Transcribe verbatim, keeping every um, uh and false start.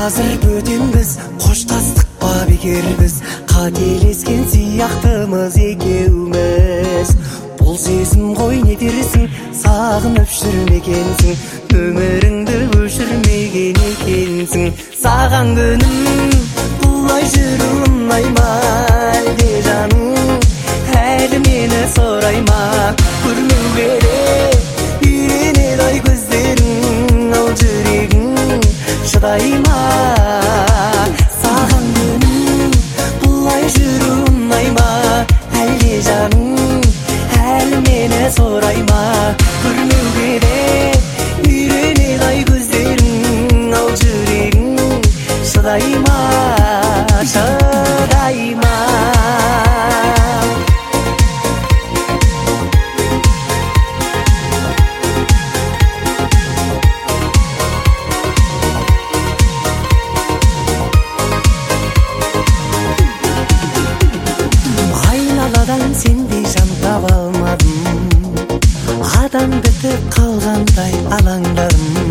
азыр бөтенбіз, қоштастық па бекер біз, қателескен сияқтымыз екеуміз. Бұл сезім ғой не дерсің, сағынып жүрмегенсің, өміріңді өшірмеген екенсің. Саған күнім бұлай жүру ұнай ма, әлде жаным әлі мені сорай ма? Көрмеуге де үйренеді ай көздерің, ал жүрегің шыдай ма? Саған күнім бұлай жүру ұнай ма, әлде жаным әлі мені сорай ма? Көрмеуге де үйренеді ай көздерің, ал жүрегің шыдай ма, шыдай ма? Айналадан сендей жан таба алмадым, адам бітіп қалғандай алаңдадым.